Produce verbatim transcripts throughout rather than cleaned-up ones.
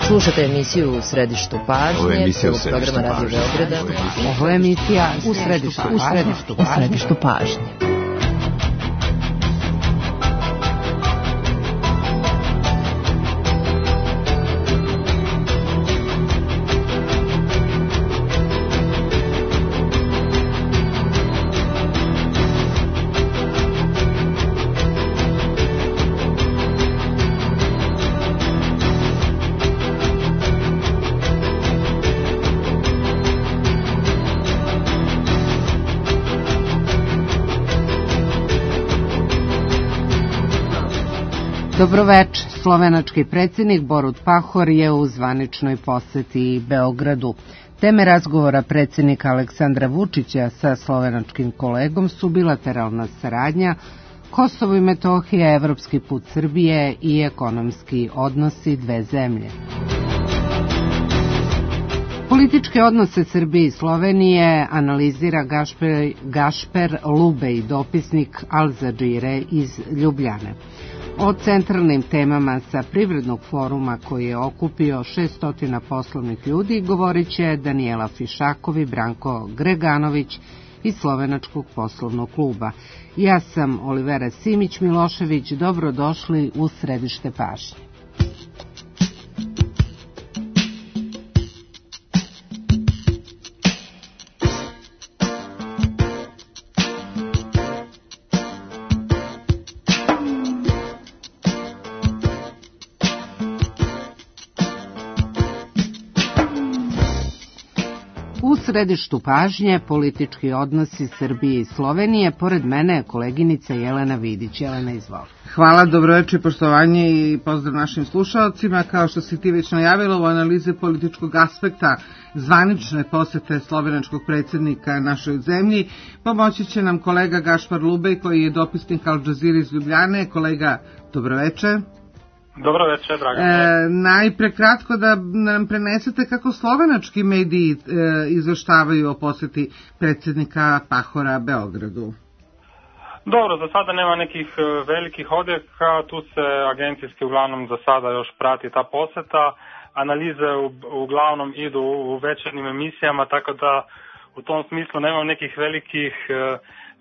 Slušate emisiju U središtu pažnje. Ovo je emisija U središtu programa Radio Beograda. Ovo je emisija U središtu pažnje. U središtu pažnje. Dobroveče. Slovenački predsjednik Borut Pahor je u zvaničnoj poseti Beogradu. Teme razgovora predsjednika Aleksandra Vučića sa slovenačkim kolegom su bilateralna saradnja, Kosovo i Metohija, evropski put Srbije i ekonomski odnosi dve zemlje. Političke odnose Srbije i Slovenije analizira Gašper, Gašper Lubej, dopisnik Al Zadžire iz Ljubljane. O centralnim temama sa privrednog foruma koji je okupio šessto poslovnih ljudi govorit će Danijela Fišakov i Branko Greganović iz Slovenačkog poslovnog kluba. Ja sam Olivera Simić-Milošević, dobrodošli u središte pažnje. U središtu pažnje politički odnosi Srbije i Slovenije. Pored mene je koleginica Jelena Vidić. Jelena, izvoli. Hvala, dobroveče, poštovanje i pozdrav našim slušalcima. Kao što si ti već najavila, u analize političkog aspekta zvanične posete slovenačkog predsjednika našoj zemlji pomoći će nam kolega Gašpar Lubej, koji je dopisnik Al Džazire iz Ljubljane. Kolega, dobroveče. Dobro večer, draga. E, najpre kratko da nam prenesete kako slovenački mediji e, izveštavaju o poseti predsjednika Pahora Beogradu. Dobro, za sada nema nekih velikih odjeka, tu se agencijski uglavnom za sada još prati ta poseta. Analize u, uglavnom idu u večernjim emisijama, tako da u tom smislu nema nekih velikih e,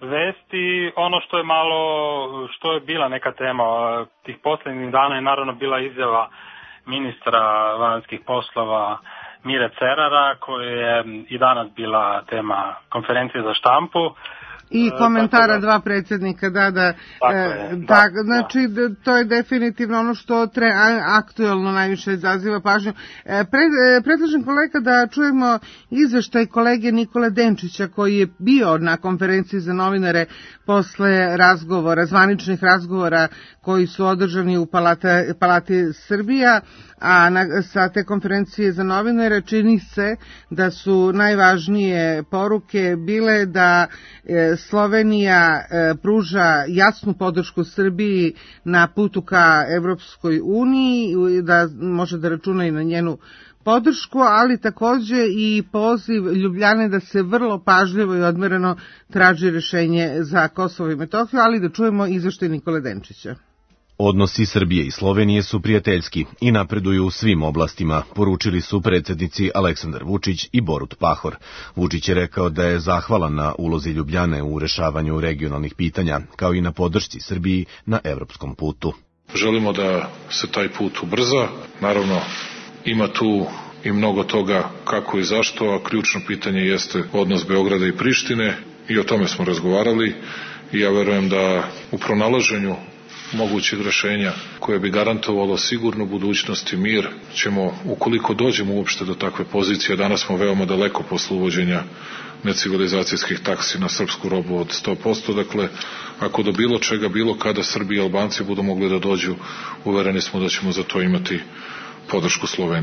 vesti. Ono što je malo, što je bila neka tema tih posljednjih dana je naravno bila izjava ministra vanjskih poslova Mire Cerara, koja je i danas bila tema konferencije za štampu. I komentara dva predsjednika, da, da, tako e, je, da, da, znači da. To je definitivno ono što tre, aktuelno najviše izaziva pažnju. E, pre, e, predlažem kolega da čujemo izveštaj kolege Nikole Denčića, koji je bio na konferenciji za novinare posle razgovora, zvaničnih razgovora koji su održani u Palate, Palati Srbija, a na, sa te konferencije za novinare čini se da su najvažnije poruke bile da e, Slovenija e, pruža jasnu podršku Srbiji na putu ka Evropskoj uniji, da može da računa i na njenu podršku, ali takođe i poziv Ljubljane da se vrlo pažljivo i odmereno traži rješenje za Kosovo i Metohiju, ali da čujemo izveštaj Nikole Denčića. Odnosi Srbije i Slovenije su prijateljski i napreduju u svim oblastima, poručili su predsjednici Aleksandar Vučić i Borut Pahor. Vučić je rekao da je zahvalan na ulozi Ljubljane u rešavanju regionalnih pitanja, kao i na podršci Srbiji na evropskom putu. Želimo da se taj put ubrza, naravno ima tu i mnogo toga kako i zašto, a ključno pitanje jeste odnos Beograda i Prištine i o tome smo razgovarali i ja verujem da u pronalaženju mogućeg rešenja koje bi garantovalo sigurnu budućnost i mir ćemo, ukoliko dođemo uopšte do takve pozicije, danas smo veoma daleko posle uvođenja necivilizacijskih taksi na srpsku robu od sto posto, dakle, ako do bilo čega, bilo kada Srbi i Albanci budu mogli da dođu, uvereni smo da ćemo za to imati podršku Slovenije.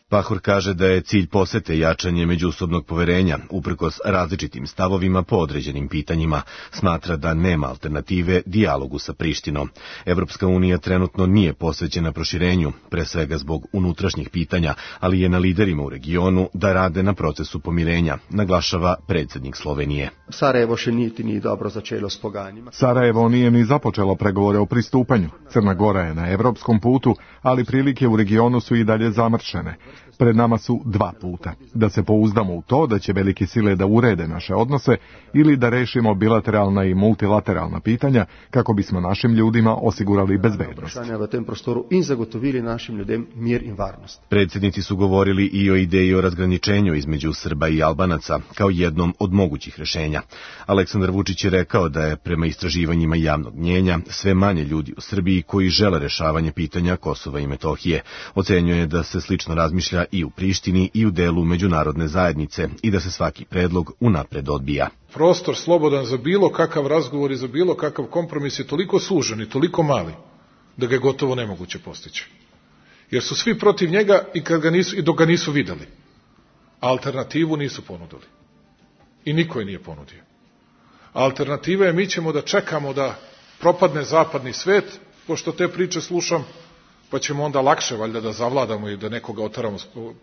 Pahor kaže da je cilj posete jačanje međusobnog poverenja, uprkos različitim stavovima po određenim pitanjima. Smatra da nema alternative dijalogu sa Prištinom. Evropska unija trenutno nije posvećena proširenju, pre svega zbog unutrašnjih pitanja, ali je na liderima u regionu da rade na procesu pomirenja, naglašava predsjednik Slovenije. Sarajevo še niti ni dobro začelo s pogajanjima. Sarajevo nije ni započelo pregovore o pristupanju. Crna Gora je na evropskom putu, ali prilike u regionu su i dalje zamršene. Pred nama su dva puta. Da se pouzdamo u to da će velike sile da urede naše odnose ili da rešimo bilateralna i multilateralna pitanja kako bismo našim ljudima osigurali bezbednost. V tem prostoru in zagotovili našim ljudem mir in varnost. Predsjednici su govorili i o ideji o razgraničenju između Srba i Albanaca kao jednom od mogućih rešenja. Aleksandar Vučić je rekao da je prema istraživanjima javnog mnjenja sve manje ljudi u Srbiji koji žele rešavanje pitanja Kosova i Metohije. Ocenjuje da se slično razmišlja i u Prištini i u delu međunarodne zajednice i da se svaki predlog unapred odbija. Prostor slobodan za bilo kakav razgovor i za bilo kakav kompromis je toliko sužen i toliko mali da ga je gotovo nemoguće postići. Jer su svi protiv njega i, kad ga nisu, i dok ga nisu videli. Alternativu nisu ponudili. I niko je nije ponudio. Alternativa je mi ćemo da čekamo da propadne zapadni svet, pošto te priče slušam, pa ćemo onda lakše valjda da zavladamo i da nekoga otaramo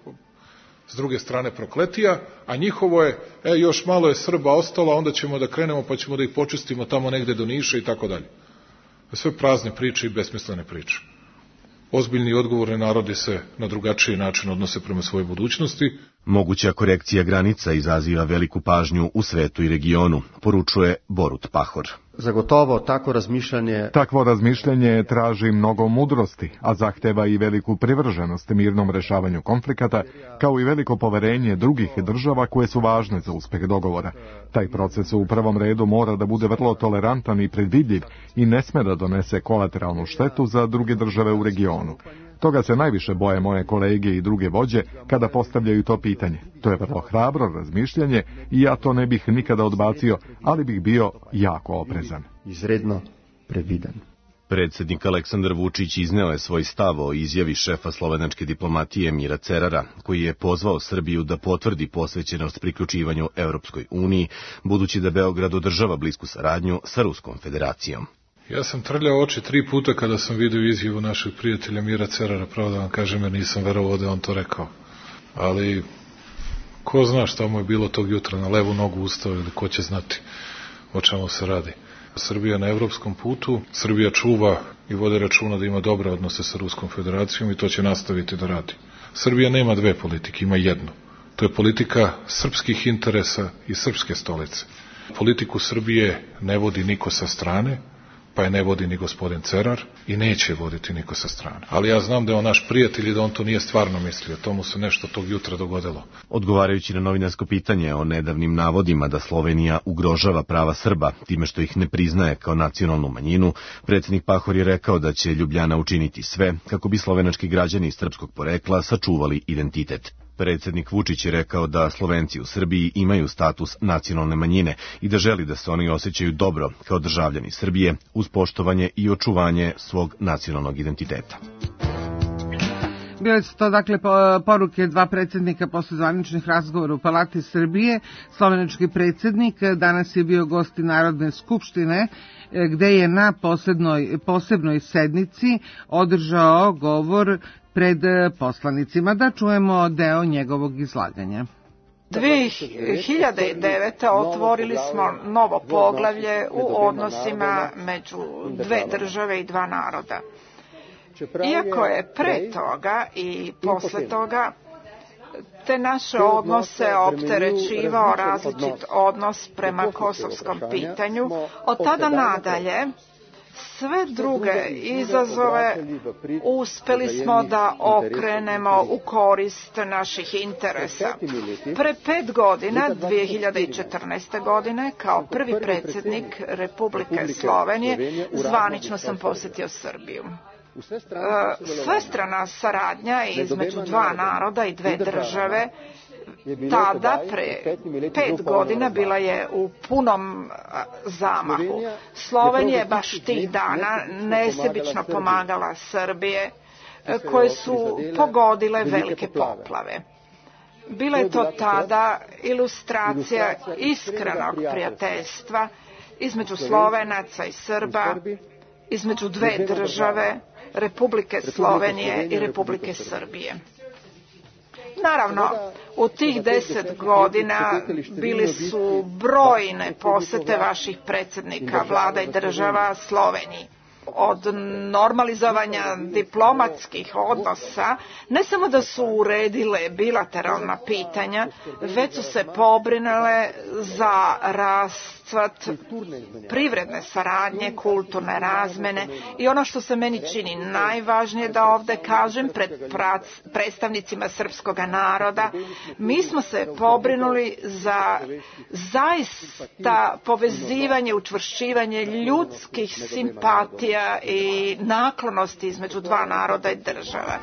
s druge strane prokletija, a njihovo je, e, još malo je Srba ostalo, onda ćemo da krenemo pa ćemo da ih počistimo tamo negde do Niša i tako dalje. Sve prazne priče i besmislene priče. Ozbiljni i odgovorni narodi se na drugačiji način odnose prema svojoj budućnosti. Moguća korekcija granica izaziva veliku pažnju u svetu i regionu, poručuje Borut Pahor. Zagotovo tako razmišljanje... Takvo razmišljanje traži mnogo mudrosti, a zahteva i veliku privrženost mirnom rešavanju konflikata, kao i veliko poverenje drugih država koje su važne za uspeh dogovora. Taj proces u prvom redu mora da bude vrlo tolerantan i predvidljiv i ne sme da donese kolateralnu štetu za druge države u regionu. Toga se najviše boje moje kolege i druge vođe kada postavljaju to pitanje. To je vrlo hrabro razmišljanje i ja to ne bih nikada odbacio, ali bih bio jako oprezan. Izredno previden. Predsjednik Aleksandar Vučić izneo je svoj stav o izjavi šefa slovenačke diplomatije Mira Cerara, koji je pozvao Srbiju da potvrdi posvećenost priključivanju Evropskoj uniji, budući da Beograd održava blisku saradnju sa Ruskom federacijom. Ja sam trljao oči tri puta kada sam vidio izjavu našeg prijatelja Mira Cerara, pravo da vam kažem, jer nisam verovao da on to rekao. Ali, ko zna šta mu je bilo tog jutra, na levu nogu ustao ili ko će znati o čemu se radi. Srbija na evropskom putu, Srbija čuva i vode računa da ima dobre odnose sa Ruskom federacijom i to će nastaviti da radi. Srbija nema dve politike, ima jednu. To je politika srpskih interesa i srpske stolice. Politiku Srbije ne vodi niko sa strane, pa je ne vodi ni gospodin Cerar i neće voditi niko sa strane. Ali ja znam da je on naš prijatelj i da on to nije stvarno mislio. To mu se nešto tog jutra dogodilo. Odgovarajući na novinarsko pitanje o nedavnim navodima da Slovenija ugrožava prava Srba time što ih ne priznaje kao nacionalnu manjinu, predsjednik Pahor je rekao da će Ljubljana učiniti sve kako bi slovenački građani srpskog porekla sačuvali identitet. Predsjednik Vučić je rekao da Slovenci u Srbiji imaju status nacionalne manjine i da želi da se oni osjećaju dobro kao državljani Srbije uz poštovanje i očuvanje svog nacionalnog identiteta. Bile su to dakle poruke dva predsjednika posle zvaničnih razgovora u Palati Srbije. Slovenački predsjednik danas je bio gost Narodne skupštine gde je na posebnoj, posebnoj sednici održao govor pred poslanicima. Da čujemo deo njegovog izlaganja. dve hiljade devete. otvorili smo novo poglavlje u odnosima među dve države i dva naroda. Iako je pre toga i posle toga te naše odnose opterećivao različit odnos prema kosovskom pitanju, od tada nadalje sve druge izazove uspeli smo da okrenemo u korist naših interesa. Pre pet godina, dve hiljade četrnaeste. godine, kao prvi predsjednik Republike Slovenije, zvanično sam posjetio Srbiju. Svestrana saradnja između dva naroda i dve države tada, pre pet godina, bila je u punom zamahu. Slovenija je baš tih dana nesebično pomagala Srbije koje su pogodile velike poplave. Bila je to tada ilustracija iskrenog prijateljstva između Slovenaca i Srba, između dve države, Republike Slovenije i Republike Srbije. Naravno, u tih deset godina bili su brojne posete vaših predsjednika vlada i država Sloveniji. Od normalizovanja diplomatskih odnosa ne samo da su uredile bilateralna pitanja, već su se pobrinule za rascvat privredne saradnje, kulturne razmene i ono što se meni čini najvažnije da ovdje kažem pred predstavnicima srpskog naroda, mi smo se pobrinuli za zaista povezivanje, učvršćivanje ljudskih simpatija i naklonosti između dva naroda i država.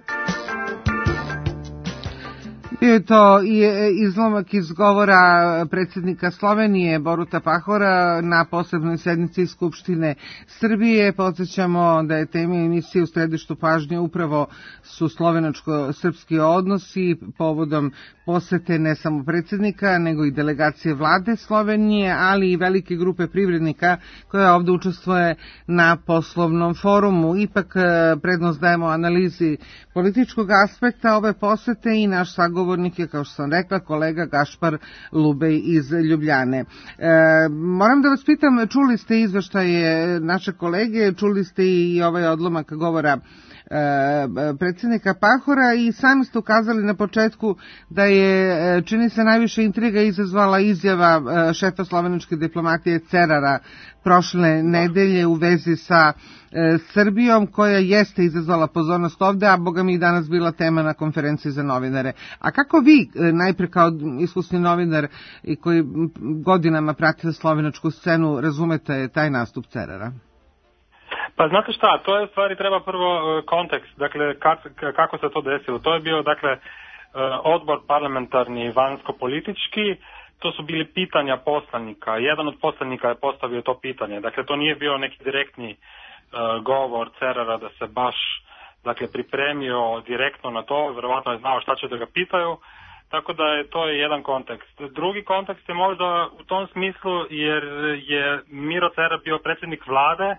Bio je to i izlomak iz govora predsjednika Slovenije Boruta Pahora na posebnoj sednici Skupštine Srbije. Podsjećamo da je tema emisije u središtu pažnje upravo su slovenačko-srpski odnosi povodom posete ne samo predsjednika nego i delegacije vlade Slovenije, ali i velike grupe privrednika koja ovdje učestvuje na poslovnom forumu. Ipak prednost dajemo analizi političkog aspekta ove posete i naš sagovornik je, kao što sam rekla, kolega Gašpar Lubej iz Ljubljane. E, moram da vas pitam, čuli ste izveštaje naše kolege, čuli ste i ovaj odlomak govora predsjednika Pahora i sami ste ukazali na početku da je, čini se, najviše intriga izazvala izjava šefa slovenačke diplomatije Cerara prošle nedelje u vezi sa Srbijom, koja jeste izazvala pozornost ovde, a boga mi i danas bila tema na konferenciji za novinare. A kako vi, najpre kao iskusni novinar i koji godinama pratite slovenačku scenu, razumete taj nastup Cerara? Pa znate šta, to je u stvari treba prvo kontekst, dakle kako se to desilo. To je bio dakle odbor parlamentarni vanjsko-politički, to su bili pitanja poslanika. Jedan od poslanika je postavio to pitanje, dakle to nije bio neki direktni uh, govor Cerara da se baš dakle pripremio direktno na to, vjerovatno je znao šta će da ga pitaju, tako da je to je jedan kontekst. Drugi kontekst je možda u tom smislu jer je Miro Cerar bio predsjednik vlade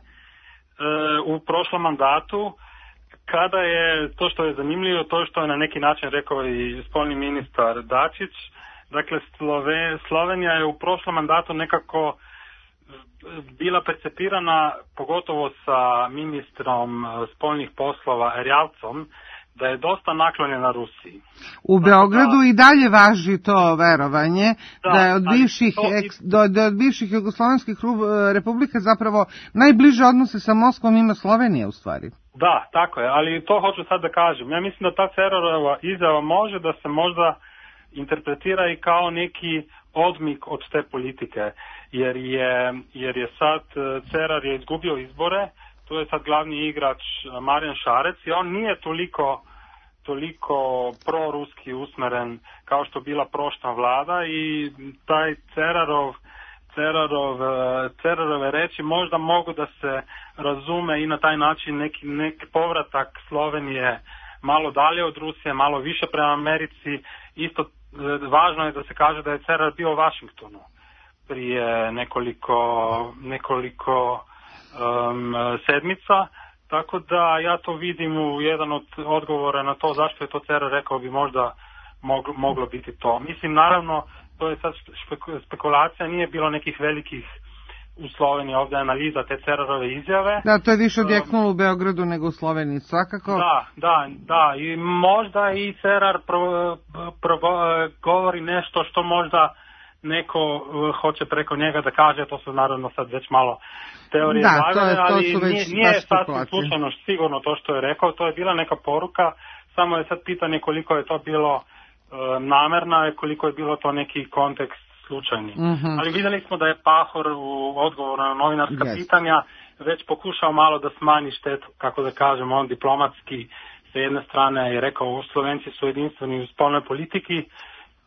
u prošlom mandatu, kada je, to što je zanimljivo, to što je na neki način rekao i spoljni ministar Dačić, dakle Slove, Slovenija je u prošlom mandatu nekako bila percepirana, pogotovo sa ministrom spoljnih poslova Erjavcom, da je dosta naklonjena Rusiji. U Beogradu da, i dalje važi to verovanje da, da je od bivših, to, eks, do, do od bivših jugoslovenskih republika zapravo najbliže odnose sa Moskvom ima Slovenija u stvari. Da, tako je, ali to hoću sad da kažem. Ja mislim da ta Cerarova izjava može da se možda interpretira i kao neki odmik od te politike, jer je, jer je sad Cerar je izgubio izbore, tu je sad glavni igrač Marijan Šarec i on nije toliko, toliko proruski usmeren kao što bila prošla vlada i taj Cerarov, Cerarov, Cerarove reči možda mogu da se razume i na taj način neki, neki povratak Slovenije malo dalje od Rusije, malo više prema Americi. Isto važno je da se kaže da je Cerar bio u Vašingtonu prije nekoliko, nekoliko Um, sedmica, tako da ja to vidim u jedan od odgovora na to zašto je to Cerar rekao bi možda moglo, moglo biti to. Mislim, naravno, to je sad spekulacija, nije bilo nekih velikih u Sloveniji ovdje analiza te Cerarove izjave. Da, to je više odjeknulo u Beogradu nego u Sloveniji, svakako. Da, da, da, i možda i Cerar pro, pro, govori nešto što možda neko uh, hoće preko njega da kaže, to su naravno sad već malo teorije da, zavere, to, to ali nije, nije sasvim slučajno sigurno to što je rekao, to je bila neka poruka, samo je sad pitanje koliko je to bilo uh, namerna i koliko je bilo to neki kontekst slučajni. Mm-hmm. Ali vidjeli smo da je Pahor u odgovoru na novinarska yes. pitanja već pokušao malo da smanji štetu, kako da kažem, on diplomatski sa jedne strane je rekao Slovenci su jedinstveni u spoljnoj politiki,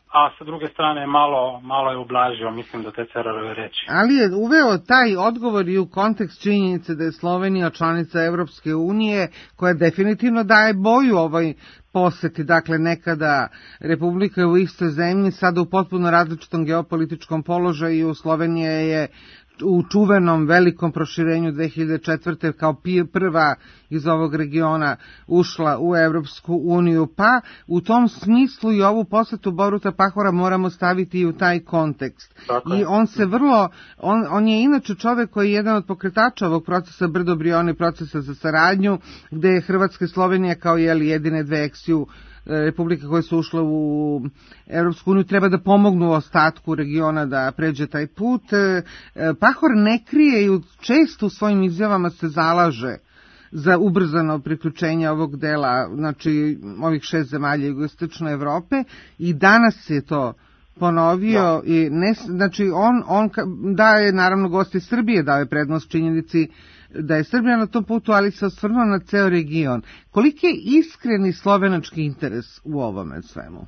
a sa druge strane malo, malo je ublažio, mislim, da te Cerarove reči. Ali je uveo taj odgovor i u kontekst činjenice da je Slovenija članica Evropske unije, koja definitivno daje boju ovoj poseti, dakle nekada Republika u istoj zemlji, sada u potpuno različitom geopolitičkom položaju. Slovenija je u čuvenom velikom proširenju dve hiljade četvrte kao prva iz ovog regiona ušla u Evropsku uniju, pa u tom smislu i ovu posetu Boruta Pahora moramo staviti i u taj kontekst. Tako. I on se vrlo, on, on je inače čovek koji je jedan od pokretača ovog procesa Brdo-Brioni, procesa za saradnju, gde je Hrvatska i Slovenija kao jeli jedine dve eksiju republike koje su ušle u Evropsku uniju treba da pomognu ostatku regiona da pređe taj put. Pahor ne krije i često u svojim izjavama se zalaže za ubrzano priključenje ovog dela, znači ovih šest zemalja jugoistočne Evrope, i danas je to ponovio. Da. I ne, znači on, on daje, naravno gosti Srbije daje prednost činjenici da je Srbija na tom putu, ali se osvrnuo na ceo region. Koliki je iskreni slovenački interes u ovome svemu?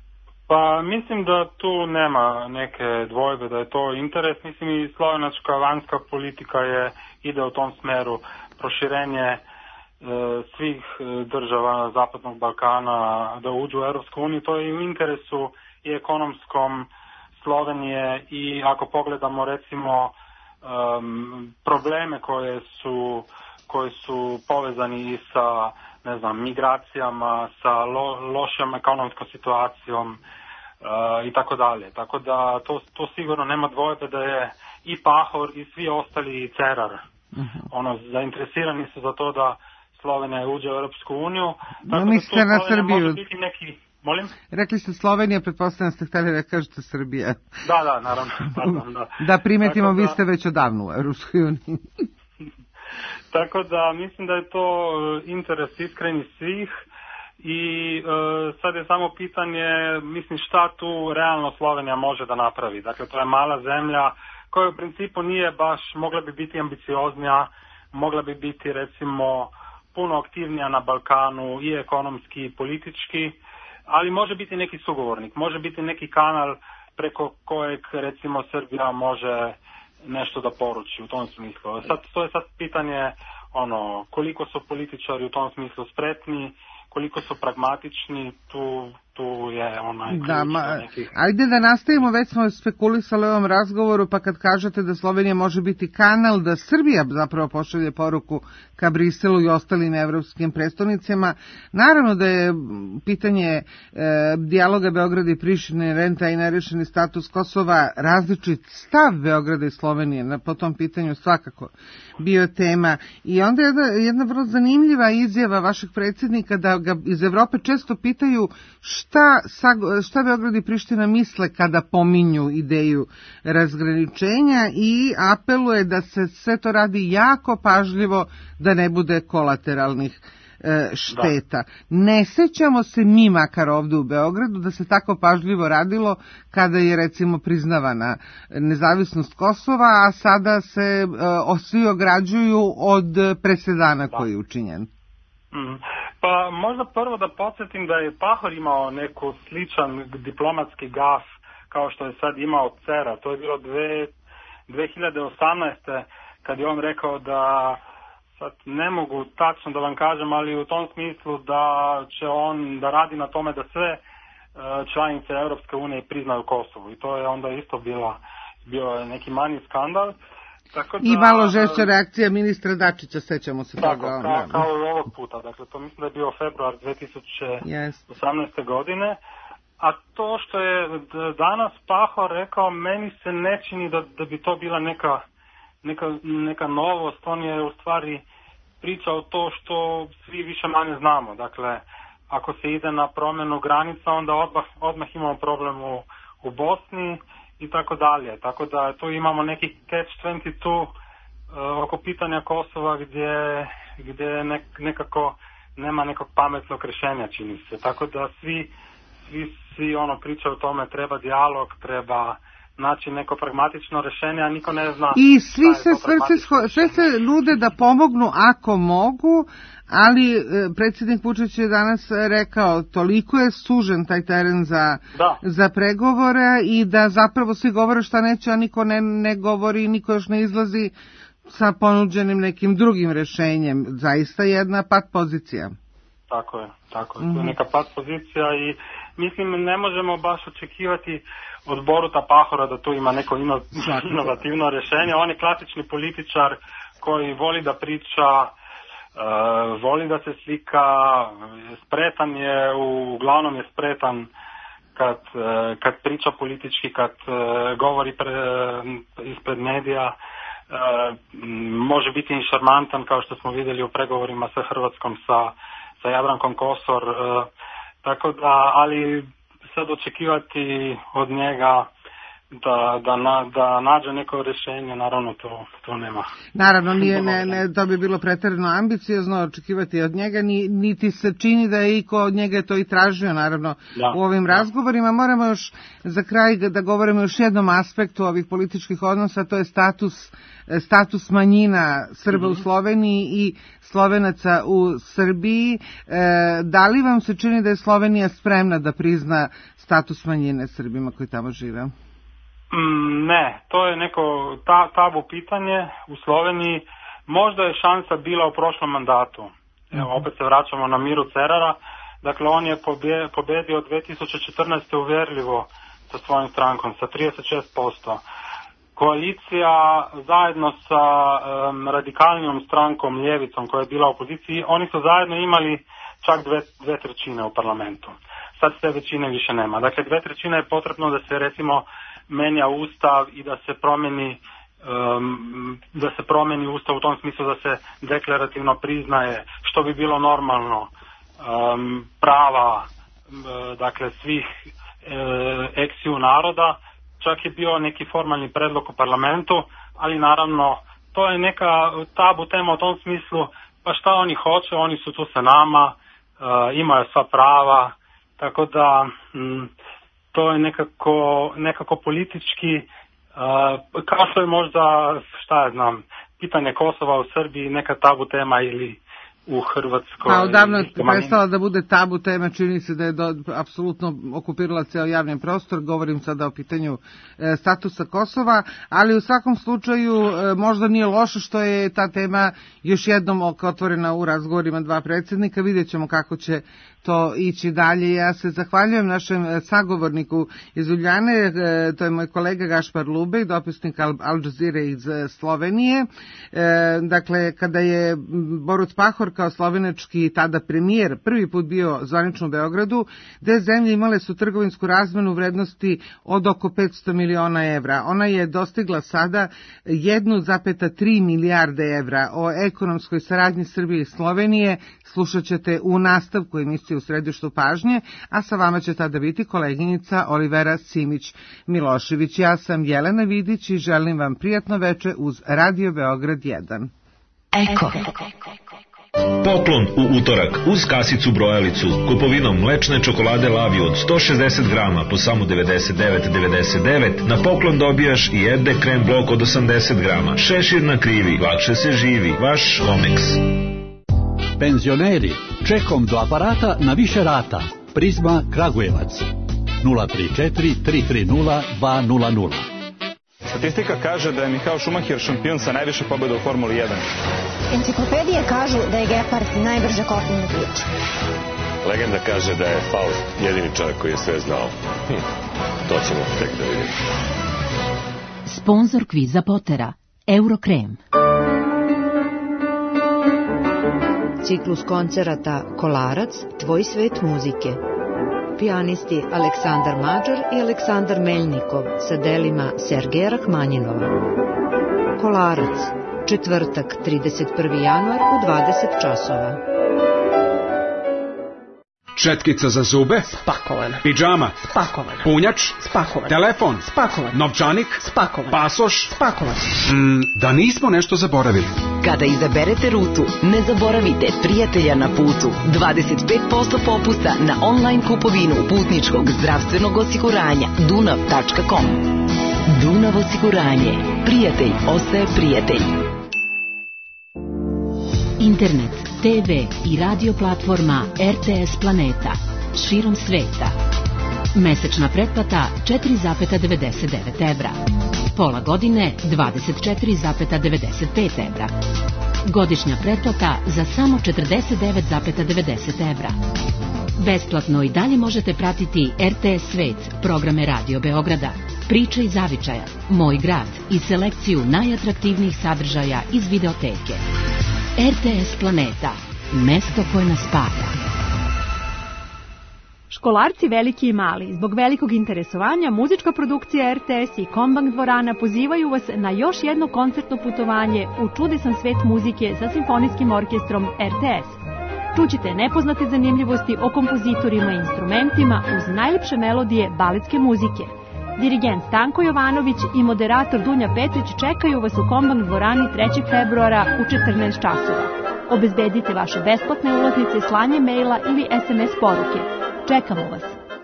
Pa mislim da tu nema neke dvojbe da je to interes. Mislim i slovenačka vanjska politika je ide u tom smeru, proširenje e, svih država Zapadnog Balkana da uđu u Evropsku uniju. To je u interesu i ekonomskom Slovenije, i ako pogledamo recimo Um, probleme koje su koje su povezani i sa, ne znam, migracijama, sa lo, lošom ekonomskom situacijom uh, i tako dalje. Tako da to, to sigurno nema dvojbe da je i Pahor i svi ostali i Cerar uh-huh. ono, zainteresirani su za to da Slovenija uđe u Europsku uniju. Tako no, mislite na Srbiju? Može biti neki... Molim? Rekli ste Slovenija, pretpostavljam ste htjeli da kažete Srbija. Da, da, naravno. Pardon, da. Da primetimo, da, vi ste već odavno u Europskoj uniji. Tako da mislim da je to interes iskreni svih i e, sad je samo pitanje, mislim, šta tu realno Slovenija može da napravi. Dakle, to je mala zemlja koja u principu nije baš, mogla bi biti ambicioznija, mogla bi biti recimo puno aktivnija na Balkanu i ekonomski i politički, ali može biti neki sugovornik, može biti neki kanal preko kojeg recimo Srbija može nešto da poruči u tom smislu. Sad, to je sad pitanje ono, koliko su političari u tom smislu spretni, koliko su pragmatični, tu, tu je onaj ključ. Da, ma, nekih... ajde da nastavimo, već smo spekulisali u ovom razgovoru, pa kad kažete da Slovenija može biti kanal, da Srbija zapravo pošalje poruku ka Briselu i ostalim evropskim prestolnicama, naravno da je pitanje e, dijaloga Beograda i Prištine, renta i nerešeni status Kosova, različit stav Beograda i Slovenije na, po tom pitanju svakako bio tema. I onda je jedna, jedna vrlo zanimljiva izjava vašeg predsjednika da ga iz Evrope često pitaju šta, šta Beograd i Priština misle kada pominju ideju razgraničenja, i apeluje da se sve to radi jako pažljivo da ne bude kolateralnih e, šteta. Da. Ne sećamo se mi makar ovdje u Beogradu da se tako pažljivo radilo kada je recimo priznavana nezavisnost Kosova, a sada se e, svi ograđuju od presedana da. koji je učinjen. Mm. Pa možda prvo da podsjetim da je Pahor imao neku sličan diplomatski gaf kao što je sad imao Cera. To je bilo dve hiljade osamnaeste kad je on rekao da, sad ne mogu tačno da vam kažem, ali u tom smislu da će on da radi na tome da sve članice Europske unije priznaju Kosovo. I to je onda isto bila, bio neki manji skandal. Tako da, i malo žešća reakcija ministra Dačića, sećamo se tako, toga. Kao, kao i ovog puta, dakle to mislim da je bio februar dve tisuće osamnaeste. Yes. godine, a to što je danas Pahor rekao, meni se ne čini da, da bi to bila neka, neka, neka novost, on je u stvari pričao to što svi više manje znamo, dakle ako se ide na promjenu granica, onda odmah, odmah imamo problem u, u Bosni, i tako dalje. Tako da tu imamo neki catch dvadeset dva uh, oko pitanja Kosova gdje, gdje nek, nekako nema nekog pametnog rješenja, čini se. Tako da svi, svi, svi ono pričaju o tome, treba dijalog, treba, naći neko pragmatično rešenje, a niko ne zna. I svi se, sve, se, sve se nude da pomognu ako mogu, ali predsjednik Vučić je danas rekao toliko je sužen taj teren za, za pregovore i da zapravo svi govore šta neće, a niko ne, ne govori, niko još ne izlazi sa ponuđenim nekim drugim rešenjem. Zaista jedna pat pozicija. Tako je, tako je. Mm-hmm. To je neka pat pozicija i mislim ne možemo baš očekivati od Boruta Pahora da tu ima neko ino, inovativno rešenje. On je klasični političar koji voli da priča, uh, voli da se slika, spretan je, uglavnom je spretan kad, uh, kad priča politički, kad uh, govori pre, uh, ispred medija. Uh, može biti i šarmantan kao što smo vidjeli u pregovorima sa Hrvatskom, sa, sa Jadrankom Kosor. Uh, tako da, ali sad očekivati od njega da, da, na, da nađe neko rješenje, naravno to, to nema. Naravno, nije, ne, ne, to bi bilo pretjerano ambiciozno očekivati od njega, ni, niti se čini da je iko od njega to i tražio, naravno, da, u ovim da. razgovorima. Moramo još za kraj da govorimo još jednom aspektu ovih političkih odnosa, to je status, status manjina Srba mm-hmm. u Sloveniji i Slovenaca u Srbiji. E, da li vam se čini da je Slovenija spremna da prizna status manjine Srbima koji tamo žive? Ne, to je neko ta, tabu pitanje u Sloveniji. Možda je šansa bila u prošlom mandatu. Evo, opet se vraćamo na Miru Cerara. Dakle, on je pobje, pobedio dve tisuće četrnaeste uvjerljivo sa svojim strankom, sa trideset šest posto. Koalicija zajedno sa um, radikalnijom strankom, Ljevicom, koja je bila u opoziciji, oni su zajedno imali čak dve, dve trećine u parlamentu. Sad te većine više nema. Dakle, dve trećine je potrebno da se, recimo, menja ustav i da se promeni um, da se promeni ustav u tom smislu da se deklarativno priznaje, što bi bilo normalno, um, prava um, dakle svih um, eksiju naroda. Čak je bio neki formalni predlog u parlamentu, ali naravno to je neka tabu tema u tom smislu, pa šta oni hoće, oni su tu sa nama, uh, imaju sva prava, tako da um, to je nekako, nekako politički, uh, kao što je možda, šta ja znam, pitanje Kosova u Srbiji neka tabu tema ili u Hrvatskoj. Pa odavno je prestala da bude tabu tema, čini se da je do, apsolutno okupirala ceo javni prostor, govorim sada o pitanju e, statusa Kosova, ali u svakom slučaju e, možda nije loše što je ta tema još jednom otvorena u razgovorima dva predsjednika, vidjet ćemo kako će to ići dalje. Ja se zahvaljujem našem sagovorniku iz Ljubljane, e, to je moj kolega Gašpar Lubej, dopisnik Al, Al Jazeera iz Slovenije. E, dakle, kada je Borut Pahor kao slovenački tada premijer prvi put bio zvanično u Beogradu, gde zemlje imale su trgovinsku razmenu vrednosti od oko petsto miliona evra. Ona je dostigla sada jedna zarez tri milijarde evra. O ekonomskoj saradnji Srbije i Slovenije slušat ćete u nastavku emisije U središtu pažnje, a sa vama će tada biti koleginica Olivera Simić-Milošević. Ja sam Jelena Vidić i želim vam prijatno veče uz Radio Beograd jedan. Eko. Poklon u utorak uz kasicu brojalicu kupovinom mlečne čokolade Lavi od sto šezdeset grama po samo devedeset devet devedeset devet. Na poklon dobijaš i Erde krem blok od osamdeset grama. Šešir na krivi, lakše se živi. Vaš Omeks. Penzioneri, čekom do aparata na više rata. Prizma Kragujevac nula tri četiri tri tri nula dva nula nula. Statistika kaže da je Michael Schumacher šampion sa najviše pobjeda u Formuli jedan. Enciklopedije kažu da je Gepard najbrže kopnena priča. Legenda kaže da je Faust jedini čovjek koji je sve znao. Hm, to ćemo tek da vidimo. Sponzor kviza Potera, Eurokrem. Ciklus koncerata Kolarac, tvoj svet muzike. Pijanisti Aleksandar Mađar i Aleksandar Meljnikov sa delima Sergeja Rahmanjinova. Kolarac, četvrtak, trideset prvi januar u dvadeset časova. Četkica za zube? Spakovana. Pidžama? Spakovana. Punjač? Spakovan. Telefon? Spakovan. Novčanik? Spakovan. Pasoš? Spakovan. Mm, da nismo nešto zaboravili. Kada izaberete rutu, ne zaboravite prijatelja na putu. dvadeset pet posto popusta na online kupovinu putničkog zdravstvenog osiguranja dunav tačka com. Dunav osiguranje. Prijatelj ostaje prijatelj. Internet, te ve i radio platforma er te es Planeta. Širom sveta. Mesečna pretplata četiri zarez devedeset devet evra. Pola godine dvadeset četiri zarez devedeset pet evra. Godišnja pretplata za samo četrdeset devet zarez devedeset evra. Besplatno i dalje možete pratiti er te es Svet, programe Radio Beograda, Priče iz zavičaja, Moj grad i selekciju najatraktivnijih sadržaja iz videoteke. er te es Planeta, mesto koje nas spaja. Školarci veliki i mali, zbog velikog interesovanja, muzička produkcija er te es i Kombank dvorana pozivaju vas na još jedno koncertno putovanje u čudesan svet muzike sa simfonijskim orkestrom er te es. Čućite nepoznate zanimljivosti o kompozitorima i instrumentima uz najlepše melodije baletske muzike. Dirigent Stanko Jovanović i moderator Dunja Petrić čekaju vas u Kombank dvorani trećeg februara u četrnaest časova. Obezbedite vaše besplatne ulaznice slanjem maila ili es em es poruke. Čekamo vas.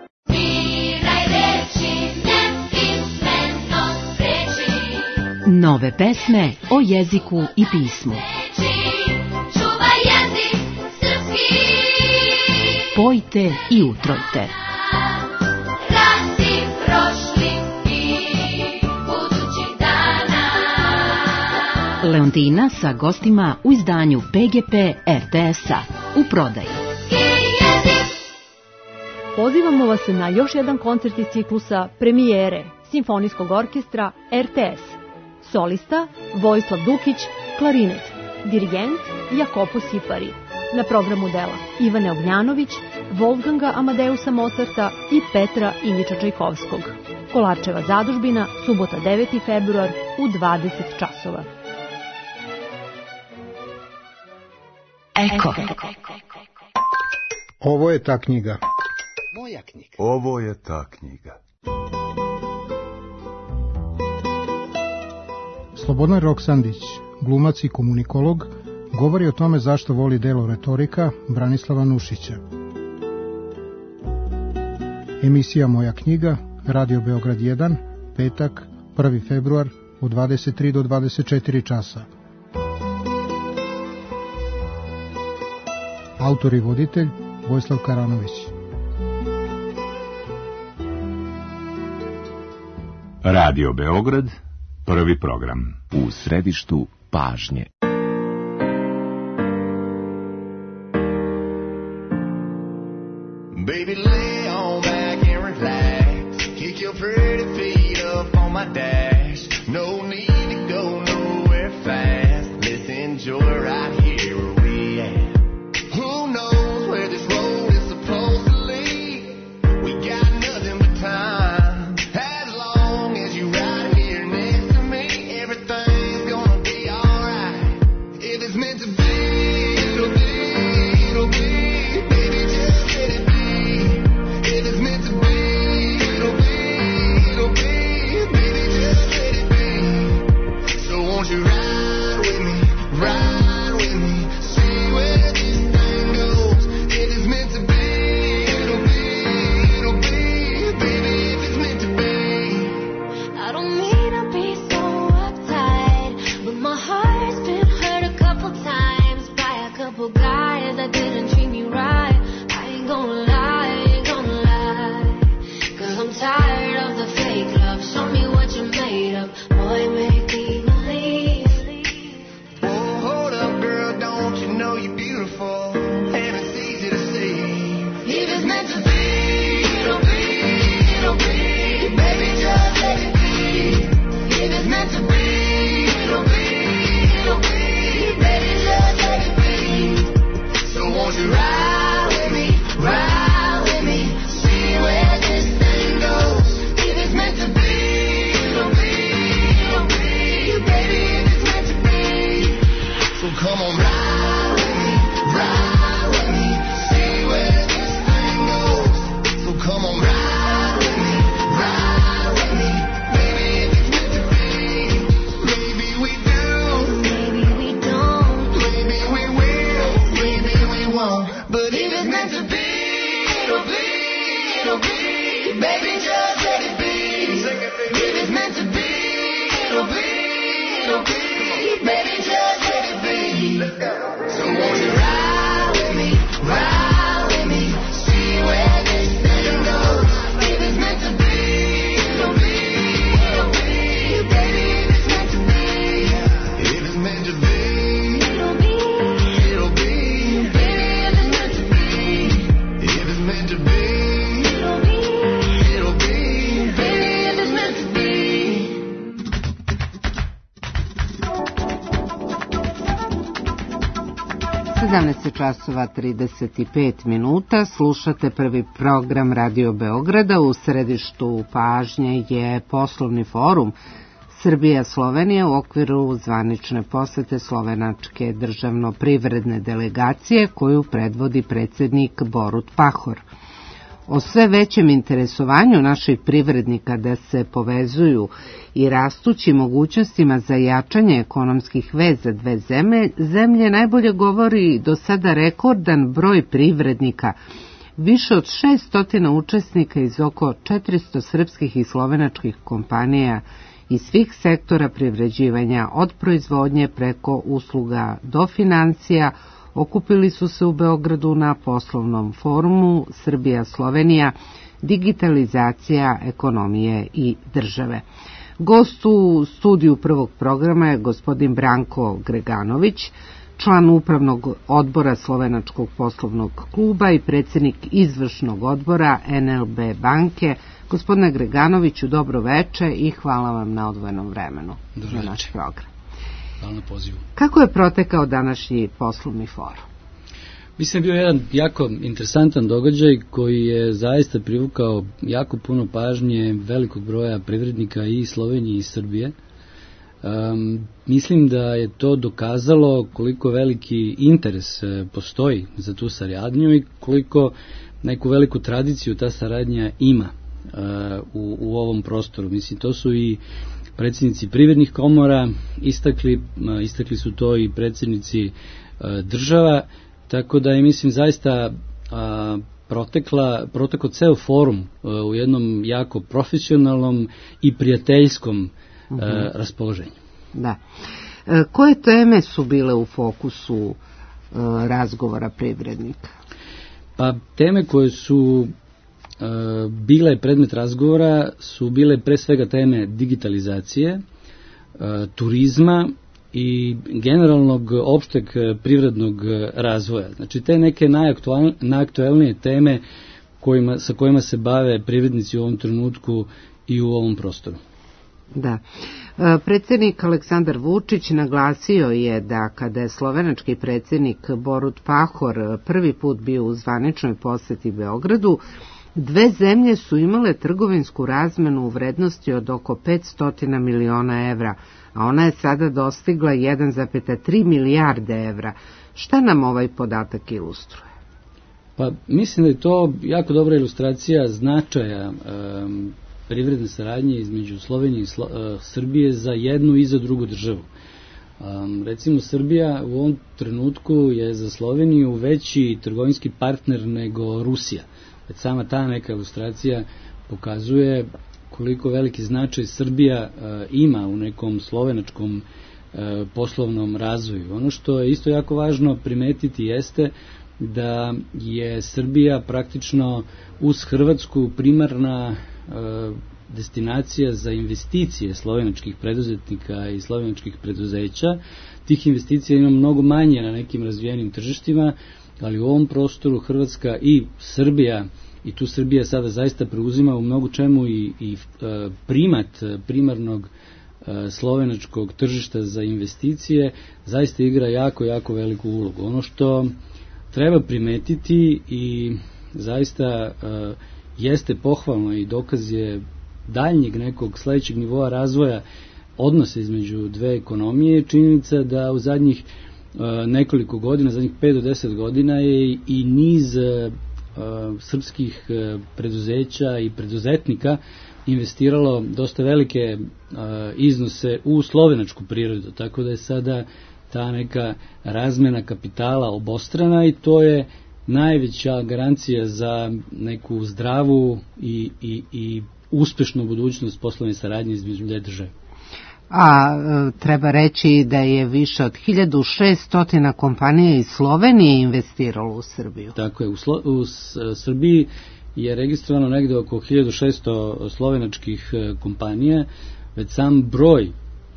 Nove pesme o jeziku i pismu. Pojte i utrojte. Leontina sa gostima u izdanju pe ge pe er te es-a u prodaji. Pozivamo vas na još jedan koncert iz ciklusa Premijere Simfonijskog orkestra er te es. Solista Vojislav Dukić, klarinet. Dirigent Jakopo Sipari. Na programu dela Ivane Ognjanović, Wolfganga Amadeusa Mozarta i Petra Ilića Čajkovskog. Kolarčeva zadužbina, subota deveti februar u dvadeset časova. Eko. Ovo je ta knjiga. Moja knjiga. Ovo je ta knjiga. Slobodan Roksandić, glumac i komunikolog, govori o tome zašto voli delo retorika Branislava Nušića. Emisija Moja knjiga, Radio Beograd jedan, petak, prvi februar, od dvadeset tri do dvadeset četiri časa. Autor i voditelj Vojislav Karanović. Radio Beograd, prvi program. U središtu pažnje. Baby, lay on back and relax. Kick your pretty feet up on my dash. No need to go nowhere fast. Let's enjoy right here where we at. Who knows where this road is supposed to lead? We got nothing but time. As long as you ride here next to me, everything's gonna be alright. If it's meant to be, it'll be, it'll be. Baby, just let it be. If it's meant to be, it'll be, it'll be. Baby, just let it be. So won't you ride with me, ride with me, see where this thing goes. If it's meant to be, it'll be, it'll be. Baby, if it's meant to be. I don't mean to be so uptight, but my heart's been hurt a couple times by a couple guys that didn't treat me right. I ain't gonna lie, I ain't gonna lie, 'cause I'm tired of the fake love. Show me what you're made of, boy, make me believe. Oh, hold up, girl, don't you know you're beautiful? And it's easy to see. If it's meant to be, it'll be, it'll be. Baby, just let it be. If it's meant to be, it'll be, it'll be. Baby, just let it be. So won't you ride with me, ride with me, see where this thing goes. If it's meant to be, it'll be, it'll be. Baby, if it's meant to be. So come on, ride with me, ride with me, see where this thing goes. So come on, ride with me, ride with me, baby, if it's meant to be. Maybe we do, Maybe we don't, maybe we will, maybe we won't. But if it's meant to be, it'll be, it'll be. Baby, just let it be. If it's meant to be, sedamnaest časova trideset pet minuta, slušate prvi program Radio Beograda. U središtu pažnje je poslovni forum Srbija-Slovenija u okviru zvanične posete slovenačke državno-privredne delegacije koju predvodi predsjednik Borut Pahor. O sve većem interesovanju naših privrednika da se povezuju i rastući mogućnostima za jačanje ekonomskih veza dve zemlje, zemlje najbolje govori do sada rekordan broj privrednika, više od šesnaest učesnika iz oko četiristo srpskih i slovenačkih kompanija iz svih sektora privređivanja, od proizvodnje preko usluga do financija, okupili su se u Beogradu na poslovnom forumu Srbija-Slovenija, digitalizacija ekonomije i države. Gost u studiju prvog programa je gospodin Branko Greganović, član upravnog odbora Slovenačkog poslovnog kluba i predsjednik izvršnog odbora en el be banke. Gospodine Greganoviću, dobro veče i hvala vam na odvojenom vremenu za naš program. Hvala na pozivu. Kako je protekao današnji poslovni forum? Mislim bio jedan jako interesantan događaj koji je zaista privukao jako puno pažnje velikog broja privrednika i Slovenije i Srbije. Um, mislim da je to dokazalo koliko veliki interes postoji za tu saradnju i koliko neku veliku tradiciju ta saradnja ima uh, u, u ovom prostoru. Mislim, to su i predsjednici privrednih komora istakli, uh, istakli su to i predsjednici uh, država, tako da je, mislim, zaista uh, protekla, protekao ceo forum uh, u jednom jako profesionalnom i prijateljskom uh, uh-huh. raspoloženju. Da. E, koje teme su bile u fokusu uh, razgovora privrednika? Pa teme koje su uh, bile predmet razgovora su bile pre svega teme digitalizacije, uh, turizma i generalnog opšteg privrednog razvoja. Znači te neke najaktual, najaktualnije teme kojima, sa kojima se bave privrednici u ovom trenutku i u ovom prostoru. Da. Predsjednik Aleksandar Vučić naglasio je da kada je slovenački predsjednik Borut Pahor prvi put bio u zvaničnoj poseti Beogradu, dve zemlje su imale trgovinsku razmenu u vrednosti od oko petsto miliona evra, a ona je sada dostigla jedan zarez tri milijarde evra. Šta nam ovaj podatak ilustruje? Pa mislim da je to jako dobra ilustracija značaja um, privredne saradnje između Slovenije i Slo, uh, Srbije za jednu i za drugu državu. Um, recimo, Srbija u ovom trenutku je za Sloveniju veći trgovinski partner nego Rusija. Već sama ta neka ilustracija pokazuje koliko veliki značaj Srbija uh, ima u nekom slovenačkom uh, poslovnom razvoju. Ono što je isto jako važno primetiti jeste da je Srbija praktično uz Hrvatsku primarna destinacija za investicije slovenačkih preduzetnika i slovenačkih preduzeća. Tih investicija ima mnogo manje na nekim razvijenim tržištima, ali u ovom prostoru Hrvatska i Srbija, i tu Srbija sada zaista preuzima u mnogo čemu i, i primat primarnog slovenačkog tržišta za investicije, zaista igra jako, jako veliku ulogu. Ono što treba primetiti i zaista uh, jeste pohvalno i dokaz je daljnjeg nekog sledećeg nivoa razvoja odnosa između dve ekonomije, činjenica da u zadnjih uh, nekoliko godina, zadnjih pet do deset godina je i niz uh, srpskih uh, preduzeća i preduzetnika investiralo dosta velike uh, iznose u slovenačku prirodu, tako da je sada ta neka razmena kapitala obostrana i to je najveća garancija za neku zdravu i, i, i uspešnu budućnost poslovne saradnje između dve države. A e, treba reći da je više od hiljadu šessto kompanija iz Slovenije investiralo u Srbiju. Tako je, u, Slo, u Srbiji je registrovano negde oko hiljadu šessto slovenačkih kompanija, već sam broj e,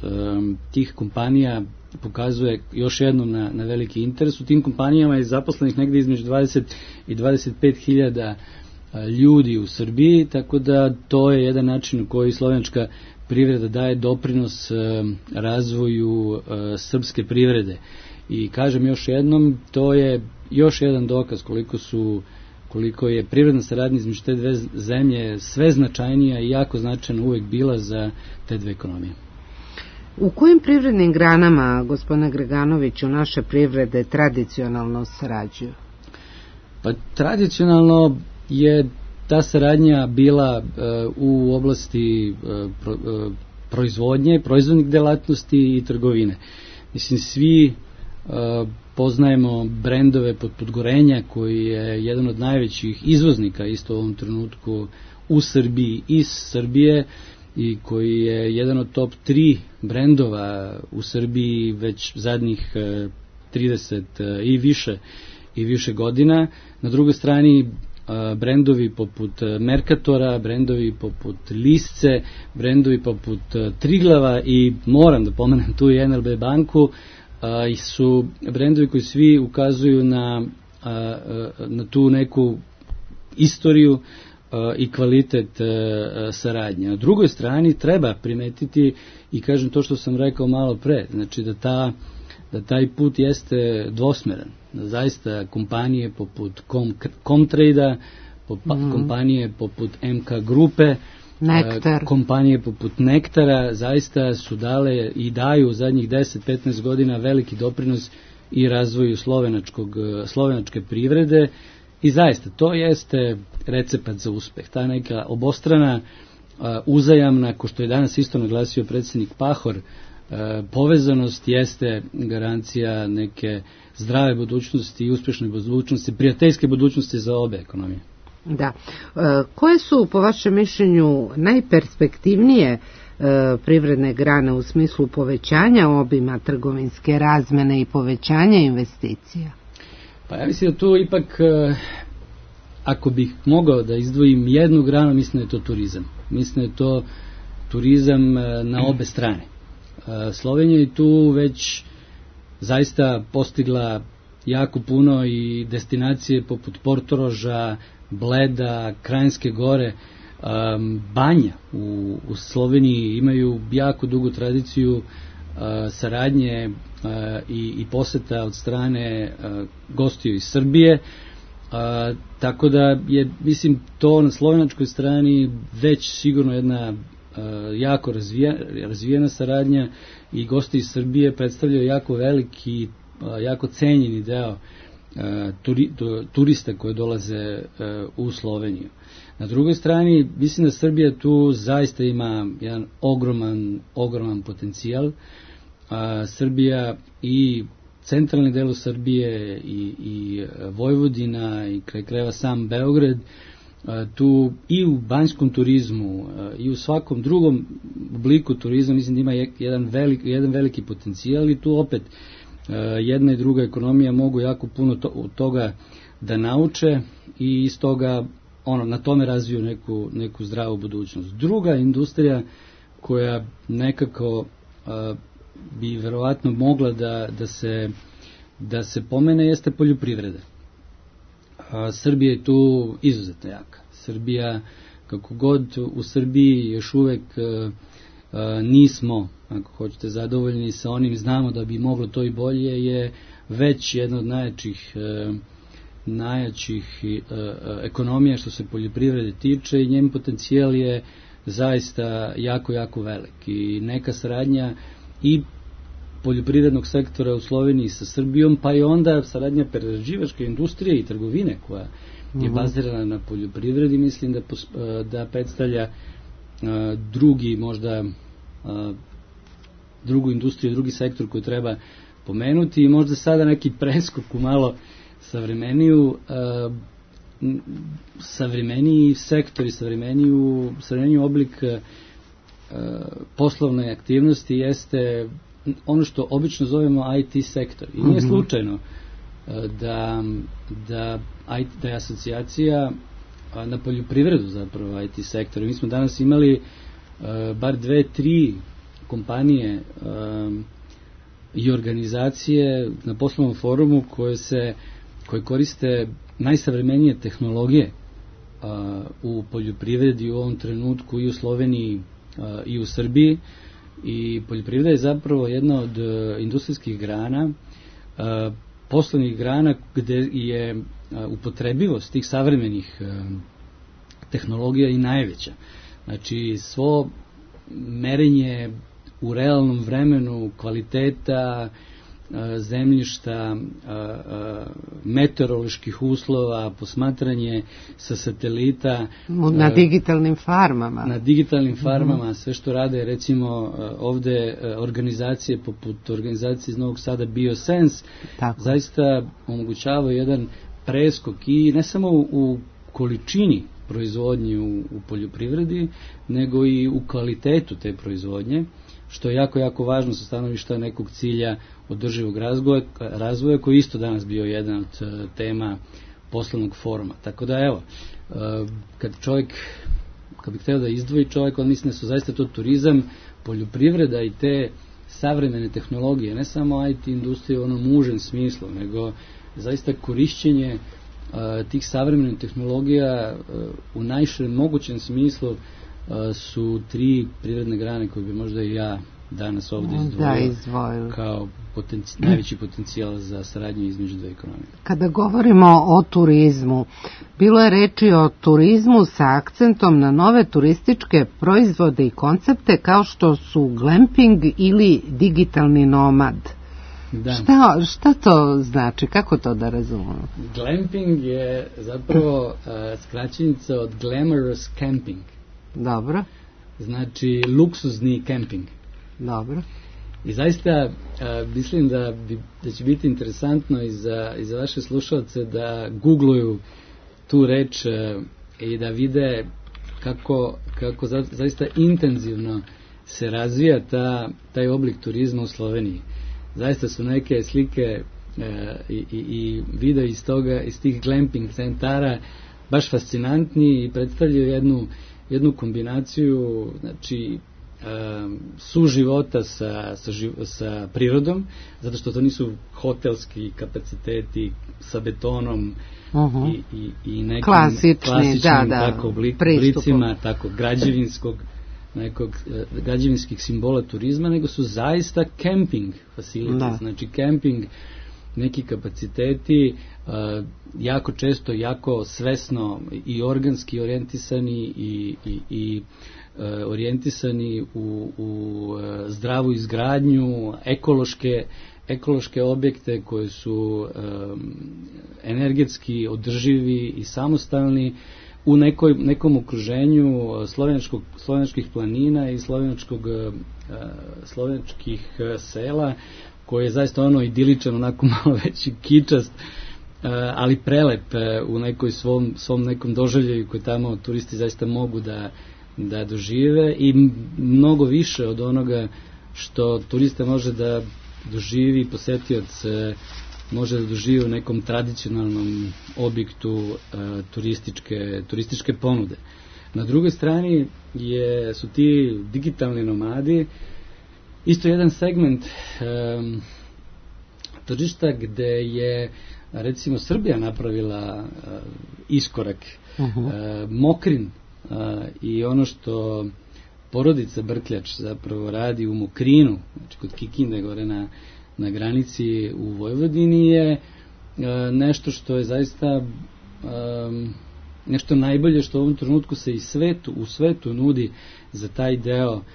tih kompanija pokazuje još jednom na, na veliki interes. U tim kompanijama je zaposlenih negde između dvadeset i dvadeset pet hiljada ljudi u Srbiji, tako da to je jedan način u koji slovenačka privreda daje doprinos razvoju srpske privrede. I kažem još jednom, to je još jedan dokaz koliko su koliko je privredna saradnja između te dve zemlje sve značajnija i jako značajna uvek bila za te dve ekonomije. U kojim privrednim granama, gospodine Greganoviću, naše privrede tradicionalno sarađuju? Pa tradicionalno je ta saradnja bila uh, u oblasti uh, pro, uh, proizvodnje, proizvodnih delatnosti i trgovine. Mislim, svi uh, poznajemo brendove poput Gorenja, koji je jedan od najvećih izvoznika isto u ovom trenutku u Srbiji, iz Srbije, i koji je jedan od top tri brendova u Srbiji već zadnjih uh, trideset uh, i više i više godina. Na drugoj strani brendovi poput Merkatora, brendovi poput Lisce, brendovi poput Triglava i moram da pomenem tu i N L B banku, i su brendovi koji svi ukazuju na, na tu neku istoriju i kvalitet saradnje. Na drugoj strani treba primetiti i kažem to što sam rekao malo pre, znači da ta da taj put jeste dvosmeran. Da zaista kompanije poput Com, Comtrade-a, popa, mm. kompanije poput M K grupe, Nektar. kompanije poput Nektara zaista su dale i daju u zadnjih deset do petnaest godina veliki doprinos i razvoju slovenačkog, slovenačke privrede i zaista to jeste recept za uspeh. Ta neka obostrana, uzajamna, ko što je danas isto naglasio predsjednik Pahor, povezanost jeste garancija neke zdrave budućnosti i uspješne budućnosti, prijateljske budućnosti za obe ekonomije. Da. Koje su, po vašem mišljenju, najperspektivnije privredne grane u smislu povećanja obima trgovinske razmene i povećanja investicija? Pa ja mislim da tu ipak, ako bih mogao da izdvojim jednu granu, mislim da je to turizam. Mislim da je to turizam na obe strane. Slovenija je tu već zaista postigla jako puno i destinacije poput Portoroža, Bleda, Krajinske gore, Banja u, u Sloveniji imaju jako dugu tradiciju saradnje i, i poseta od strane gostiju iz Srbije, tako da je, mislim, to na slovenačkoj strani već sigurno jedna jako razvijena, razvijena saradnja i gosti iz Srbije predstavljaju jako veliki, jako cenjeni deo turi, turista koji dolaze u Sloveniju. Na drugoj strani, mislim da Srbija tu zaista ima jedan ogroman, ogroman potencijal. Srbija i centralni delu Srbije i, i Vojvodina i kraj krajeva sam Beograd, tu i u banjskom turizmu i u svakom drugom obliku turizma mislim da ima jedan veliki, jedan veliki potencijal i tu opet jedna i druga ekonomija mogu jako puno to, od toga da nauče i iz toga ono, na tome razviju neku, neku zdravu budućnost. Druga industrija koja nekako a, bi verovatno mogla da, da, se, da se pomene jeste poljoprivreda. A, Srbija je tu izuzetno jaka. Srbija, kako god u Srbiji još uvek a, a, nismo, ako hoćete, zadovoljni sa onim, znamo da bi moglo to i bolje, je već jedna od najjačih a, najjačih a, ekonomija što se poljoprivrede tiče i njen potencijal je zaista jako, jako velik. I neka saradnja i poljoprivrednog sektora u Sloveniji sa Srbijom, pa i onda saradnja prerađivačke industrije i trgovine koja je bazirana na poljoprivredi, mislim da, da predstavlja a, drugi možda a, drugu industriju, drugi sektor koji treba pomenuti i možda sada neki preskok u malo savremeniju a, savremeniji sektor i savremeniju, savremeniju oblik a, poslovne aktivnosti jeste ono što obično zovemo I T sektor. I nije slučajno da, da, da je asocijacija na poljoprivredu zapravo I T sektor. Mi smo danas imali bar dve, tri kompanije i organizacije na poslovnom forumu koje se koje koriste najsavremenije tehnologije u poljoprivredi u ovom trenutku i u Sloveniji i u Srbiji. I poljoprivreda je zapravo jedna od industrijskih grana poslovnih grana gde je upotrebivost tih savremenih tehnologija i najveća. Znači, svo merenje u realnom vremenu kvaliteta zemljišta, meteoroloških uslova, posmatranje sa satelita. Na digitalnim farmama. Na digitalnim farmama, sve što rade, recimo, ovde organizacije poput organizacije iz Novog Sada BioSense, tako, zaista omogućava jedan preskok i ne samo u količini proizvodnje u, u poljoprivredi, nego i u kvalitetu te proizvodnje, što je jako, jako važno sa stanovišta nekog cilja održivog razvoja, razvoja koji isto danas bio jedan od tema poslovnog foruma. Tako da, evo, kad čovjek, kad bih hteo da izdvoji čovjek, on misli da su zaista to turizam, poljoprivreda i te savremene tehnologije, ne samo I T industrije u onom užem smislu, nego zaista korišćenje tih savremenih tehnologija u najširem mogućem smislu su tri privredne grane koje bi možda i ja danas ovdje izdvojio da, kao potenci, najveći potencijal za saradnju između dve ekonomije. Kada govorimo o turizmu, bilo je reči o turizmu sa akcentom na nove turističke proizvode i koncepte kao što su glamping ili digitalni nomad. Da. Šta, šta to znači? Kako to da razumemo? Glamping je zapravo uh, skraćenica od glamorous camping. Dobro. Znači luksuzni kemping. Dobro. I zaista uh, mislim da, bi, da će biti interesantno i za, i za vaše slušalce da googluju tu reč uh, i da vide kako, kako za, zaista intenzivno se razvija ta, taj oblik turizma u Sloveniji. Zaista su neke slike e, i, i, i video iz toga, iz tih glamping centara baš fascinantni i predstavljaju jednu, jednu kombinaciju, znači, e, suživota sa, sa, živ, sa prirodom, zato što to nisu hotelski kapaciteti sa betonom uh-huh. i, i, i nekim klasični, klasičnim da, da, tako oblik, oblicima, tako građevinskog nekog građevinskih simbola turizma, nego su zaista camping facility, da. Znači camping, neki kapaciteti uh, jako često, jako svesno i organski orijentisani i, i, i uh, orijentisani u, u uh, zdravu izgradnju, ekološke, ekološke objekte koji su um, energetski održivi i samostalni, u nekoj, nekom okruženju slovenačkog, slovenačkih planina i slovenačkog, uh, slovenačkih uh, sela, koji je zaista ono idiličan, onako malo veći kičast, uh, ali prelep uh, u nekoj svom, svom nekom doživljaju koji tamo turisti zaista mogu da, da dožive i mnogo više od onoga što turista može da doživi, posetioc uh, može da doživi u nekom tradicionalnom objektu uh, turističke, turističke ponude. Na drugoj strani je, su ti digitalni nomadi isto jedan segment um, tržišta gde je recimo Srbija napravila uh, iskorak. Uh-huh. uh, Mokrin uh, i ono što porodica Brkljač zapravo radi u Mokrinu, znači kod Kikinde gore na na granici u Vojvodini je e, nešto što je zaista e, nešto najbolje što u ovom trenutku se i svetu, u svetu nudi za taj deo. E,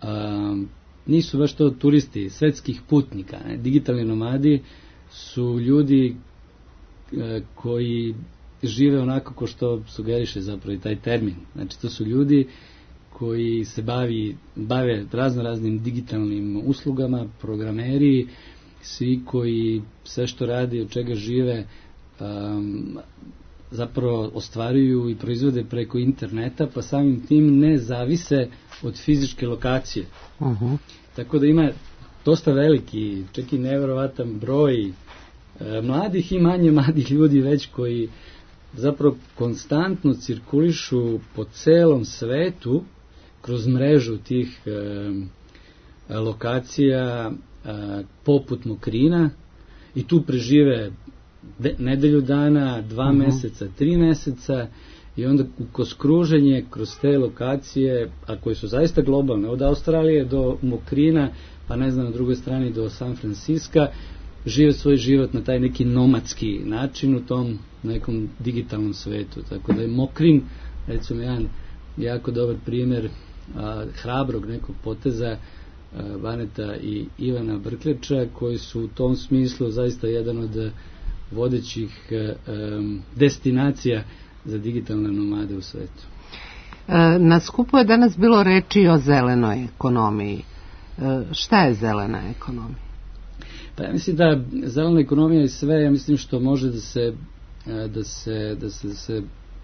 nisu baš to turisti, svetskih putnika. Ne? Digitalni nomadi su ljudi e, koji žive onako ko što sugeriše zapravo i taj termin. Znači to su ljudi koji se bavi, bave razno raznim digitalnim uslugama, programeri, svi koji sve što radi, od čega žive, um, zapravo ostvaruju i proizvode preko interneta, pa samim tim ne zavise od fizičke lokacije. Uh-huh. Tako da ima dosta veliki, čak i nevjerovatan broj e, mladih i manje mladih ljudi već koji zapravo konstantno cirkulišu po celom svetu kroz mrežu tih e, lokacija e, poput Mokrina i tu prežive de, nedelju dana, dva uh-huh. meseca, tri meseca i onda kroz kruženje, kroz te lokacije, a koje su zaista globalne, od Australije do Mokrina, pa ne znam, na drugoj strani do San Francisca, žive svoj život na taj neki nomadski način u tom nekom digitalnom svetu. Tako da je Mokrin, recimo jedan jako dobar primjer a, hrabrog nekog poteza a, Baneta i Ivana Brkleča, koji su u tom smislu zaista jedan od vodećih a, a, destinacija za digitalne nomade u svetu. Na skupu je danas bilo reči o zelenoj ekonomiji. Šta je zelena ekonomija? Pa ja mislim da zelena ekonomija je sve, ja mislim što može da se da se, da se, da se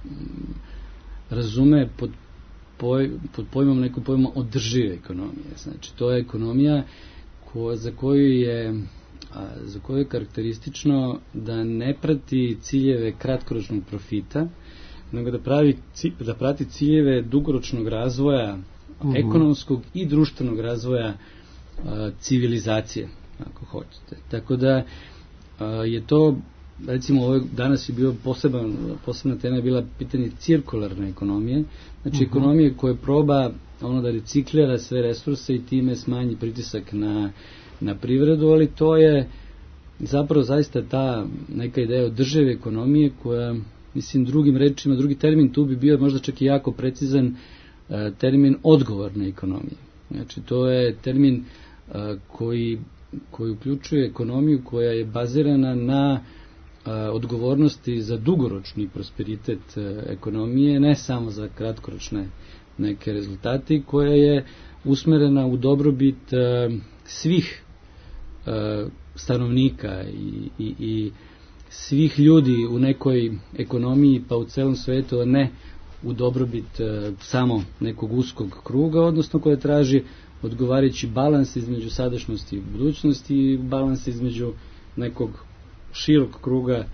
razume pod, poj, pod pojmom nekom pojmom održive ekonomije. Znači to je ekonomija ko, za koju je za koju je karakteristično da ne prati ciljeve kratkoročnog profita, nego da, pravi, da prati ciljeve dugoročnog razvoja, uh-huh. ekonomskog i društvenog razvoja a, civilizacije, ako hoćete. Tako da a, je to, recimo ovaj, danas je bio poseban, posebna tema je bila pitanje cirkularne ekonomije, znači uh-huh. ekonomije koja proba ono da reciklira sve resurse i time smanji pritisak na, na privredu, ali to je zapravo zaista ta neka ideja održive ekonomije koja, mislim, drugim rečima, drugi termin tu bi bio možda čak i jako precizan uh, termin odgovorne ekonomije. Znači, to je termin uh, koji, koji uključuje ekonomiju koja je bazirana na uh, odgovornosti za dugoročni prosperitet uh, ekonomije, ne samo za kratkoročne neke rezultate, koja je usmerena u dobrobit uh, svih uh, stanovnika i, i, i svih ljudi u nekoj ekonomiji pa u celom svetu, a ne u dobrobit e, samo nekog uskog kruga, odnosno koje traži odgovarajući balans između sadašnjosti i budućnosti i balans između nekog širok kruga e,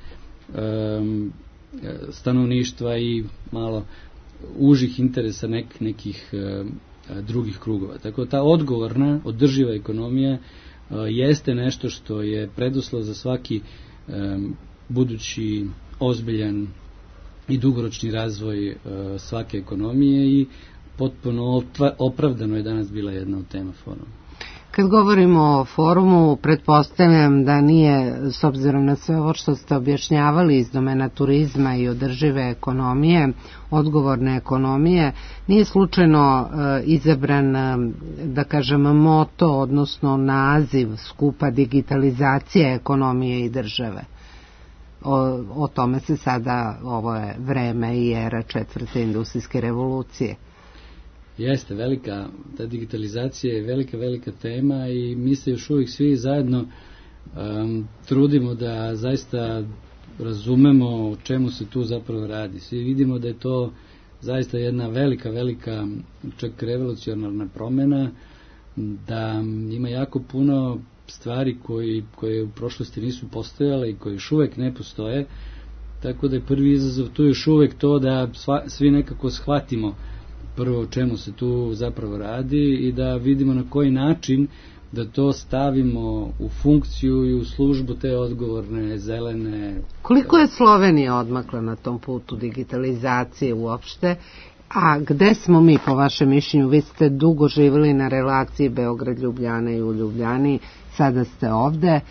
stanovništva i malo užih interesa nek, nekih e, drugih krugova. Tako da ta odgovorna, održiva ekonomija e, jeste nešto što je preduslov za svaki e, budući ozbiljan i dugoročni razvoj e, svake ekonomije i potpuno opravdano je danas bila jedna od tema foruma. Kad govorimo o forumu, pretpostavljam da nije, s obzirom na sve ovo što ste objašnjavali iz domena turizma i održive ekonomije, odgovorne ekonomije, nije slučajno e, izabran, da kažem, moto, odnosno naziv skupa digitalizacije ekonomije i države. O, o tome se sada, ovo je vreme i era četvrte industrijske revolucije. Jeste, velika, ta digitalizacija je velika, velika tema i mi se još uvijek svi zajedno um, trudimo da zaista razumemo o čemu se tu zapravo radi. Svi vidimo da je to zaista jedna velika, velika, čak revolucionarna promjena, da ima jako puno stvari koji, koje u prošlosti nisu postojale i koje još uvijek ne postoje, tako da je prvi izazov tu još uvijek to da sva, svi nekako shvatimo prvo o čemu se tu zapravo radi i da vidimo na koji način da to stavimo u funkciju i u službu te odgovorne, zelene. Koliko je Slovenija odmakla na tom putu digitalizacije uopšte, a gde smo mi po vašem mišljenju? Vi ste dugo živjeli na relaciji Beograd-Ljubljana i u Ljubljani, sada ste ovde e,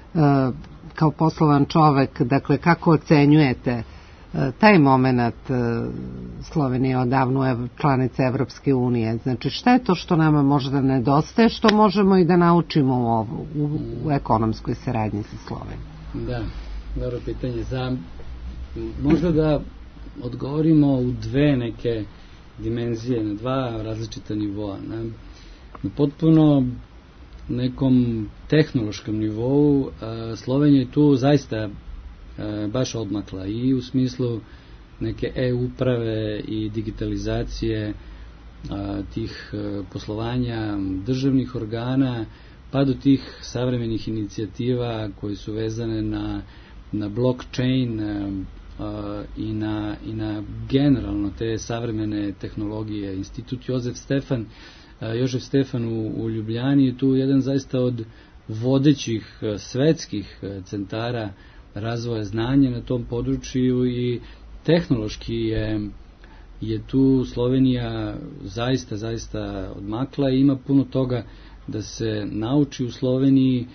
kao poslovan čovek, dakle kako ocenjujete e, taj moment e, Slovenije odavno je članica Evropske unije, znači šta je to što nama možda nedostaje, što možemo i da naučimo u, ovu, u, u ekonomskoj saradnji sa Slovenijom? Da, dobro pitanje. Za, možda da odgovorimo u dve neke dimenzije, na dva različita nivoa. Na, na potpuno nekom tehnološkom nivou a, Slovenija je tu zaista a, baš odmakla i u smislu neke e-uprave i digitalizacije a, tih a, poslovanja državnih organa, pa do tih savremenih inicijativa koje su vezane na, na blockchain a, a, i, na, i na generalno te savremene tehnologije. Institut Jozef Stefan Jožef Stefan u, u Ljubljani je tu jedan zaista od vodećih svetskih centara razvoja znanja na tom području i tehnološki je, je tu Slovenija zaista, zaista odmakla i ima puno toga da se nauči u Sloveniji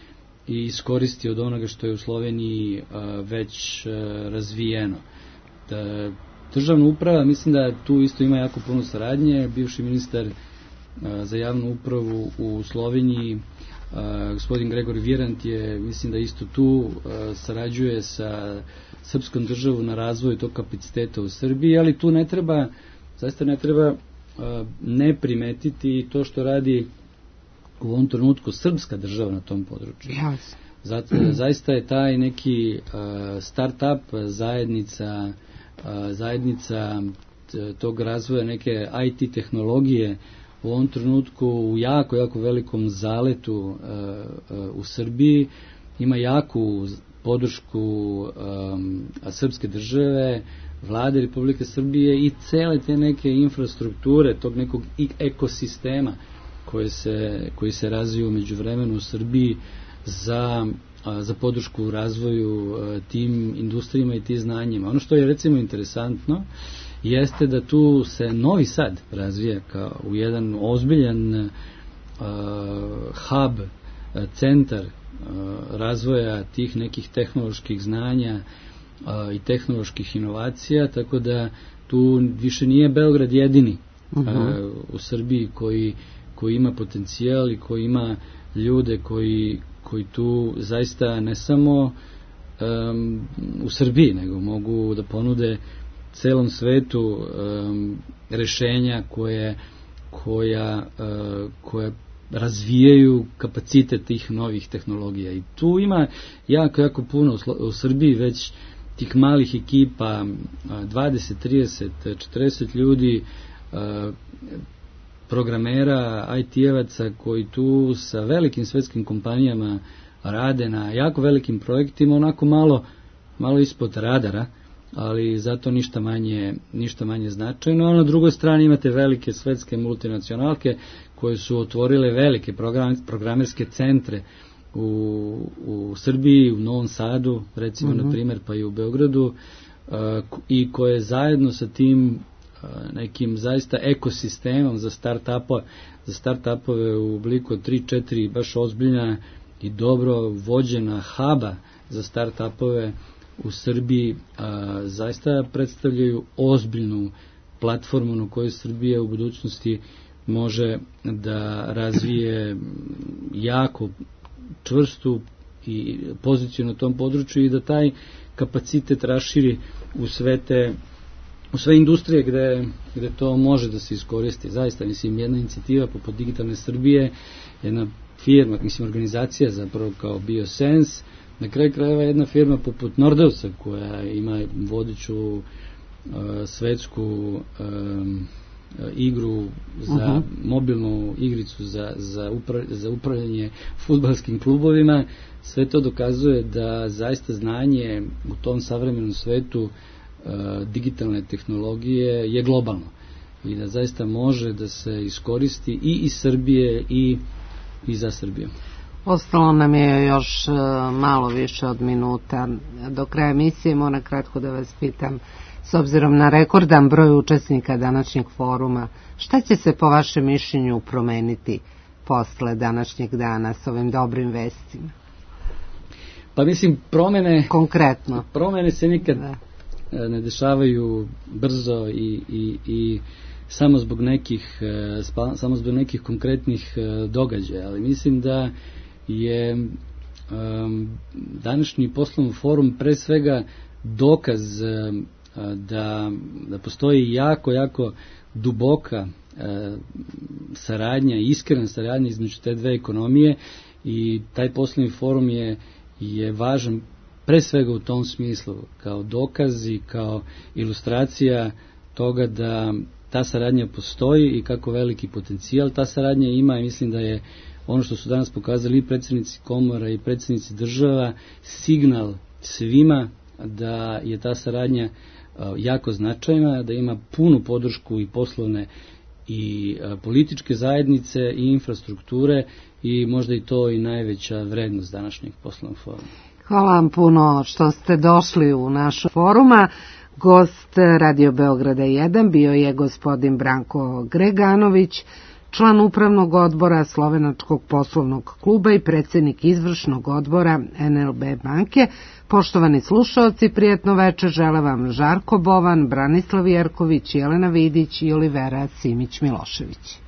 i iskoristi od onoga što je u Sloveniji već razvijeno. Da, državna uprava, mislim da tu isto ima jako puno saradnje. Bivši ministar za javnu upravu u Sloveniji, gospodin Gregor Virant, je, mislim da isto tu sarađuje sa srpskom državom na razvoju tog kapaciteta u Srbiji, ali tu ne treba, zaista ne treba ne primetiti to što radi u ovom trenutku srpska država na tom području. Yes. Zato, zaista je taj neki uh, start-up zajednica, uh, zajednica tog razvoja neke I T tehnologije u ovom trenutku u jako, jako velikom zaletu uh, uh, u Srbiji. Ima jaku podršku um, srpske države, vlade Republike Srbije i cele te neke infrastrukture, tog nekog ekosistema koji se, koji se razviju među vremenu u Srbiji za, za podršku u razvoju tim industrijama i tim znanjima. Ono što je recimo interesantno jeste da tu se Novi Sad razvija kao u jedan ozbiljan uh, hub, centar uh, razvoja tih nekih tehnoloških znanja uh, i tehnoloških inovacija, tako da tu više nije Beograd jedini uh-huh. uh, u Srbiji koji koji ima potencijal i koji ima ljude koji, koji tu zaista ne samo um, u Srbiji, nego mogu da ponude celom svetu um, rešenja koje, koja, uh, koja razvijaju kapacitet tih novih tehnologija. I tu ima jako, jako puno u Srbiji već tih malih ekipa, dvadeset, trideset, četrdeset ljudi, uh, programera, I T-evaca koji tu sa velikim svetskim kompanijama rade na jako velikim projektima, onako malo, malo ispod radara, ali zato ništa manje, ništa manje značajno. A na drugoj strani imate velike svetske multinacionalke koje su otvorile velike program, programerske centre u, u Srbiji, u Novom Sadu, recimo, mm-hmm. na primjer, pa i u Beogradu, uh, i koje zajedno sa tim nekim zaista ekosistemom za start-upove, za start-upove u obliku tri četiri baš ozbiljna i dobro vođena huba za start-upove u Srbiji, a, zaista predstavljaju ozbiljnu platformu na kojoj Srbija u budućnosti može da razvije jako čvrstu i poziciju na tom području i da taj kapacitet raširi u sve te u sve industrije gde, gde to može da se iskoristi. Zaista, mislim, jedna inicijativa poput Digitalne Srbije, jedna firma, mislim, organizacija zapravo kao BioSense, na kraju krajeva jedna firma poput Nordeusa koja ima vodeću uh, svetsku um, igru za uh-huh. mobilnu igricu za, za, upra, za upravljanje fudbalskim klubovima, sve to dokazuje da zaista znanje u tom savremenom svetu digitalne tehnologije je globalno i da zaista može da se iskoristi i iz Srbije i, i za Srbiju. Ostalo nam je još malo više od minuta. Do kraja emisije moram kratko da vas pitam, s obzirom na rekordan broj učesnika današnjeg foruma, šta će se po vašem mišljenju promeniti posle današnjeg dana s ovim dobrim vestima? Pa mislim, promene... Konkretno. Promene se nikad... Da. ne dešavaju brzo i, i, i samo zbog nekih spa, samo zbog nekih konkretnih događaja, ali mislim da je um, današnji poslovni forum pre svega dokaz um, da, da postoji jako, jako duboka um, saradnja, iskrena saradnja između te dve ekonomije i taj poslovni forum je, je važan pre svega u tom smislu, kao dokaz i kao ilustracija toga da ta saradnja postoji i kako veliki potencijal ta saradnja ima i mislim da je ono što su danas pokazali i predsjednici komora i predsjednici država signal svima da je ta saradnja jako značajna, da ima punu podršku i poslovne i političke zajednice i infrastrukture i možda i to i najveća vrednost današnjeg poslovnog foruma. Hvala vam puno što ste došli u našu foruma. Gost Radio Beograda jedan bio je gospodin Branko Greganović, član upravnog odbora Slovenačkog poslovnog kluba i predsjednik izvršnog odbora en el be banke. Poštovani slušaoci, prijatno večer žele vam Žarko Bovan, Branislav Jerković, Jelena Vidić i Olivera Simić-Milošević.